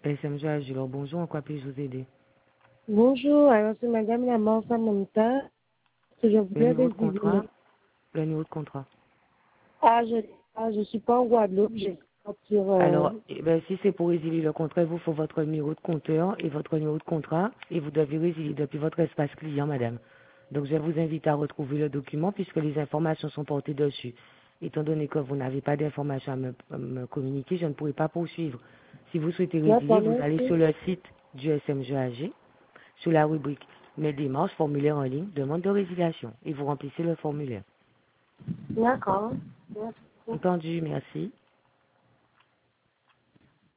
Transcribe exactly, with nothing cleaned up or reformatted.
S M G Agilor, bonjour, en quoi puis-je vous aider? Bonjour, alors c'est Madame Lamar Samantha. Je Le voudrais numéro de résilier. contrat? Le numéro de contrat. Ah, je ah, je suis pas en Guadeloupe, j'ai sur euh, Alors, eh ben, si c'est pour résilier le contrat, il vous faut votre numéro de compteur et votre numéro de contrat et vous devez résilier depuis votre espace client, madame. Donc, je vous invite à retrouver le document puisque les informations sont portées dessus. Étant donné que vous n'avez pas d'informations à me, à me communiquer, je ne pourrai pas poursuivre. Si vous souhaitez résilier, D'accord, vous allez sur merci. le site du S M G A G, sur la rubrique Mes démarches, formulaire en ligne, demande de résiliation et vous remplissez le formulaire. D'accord. Merci. Entendu, merci.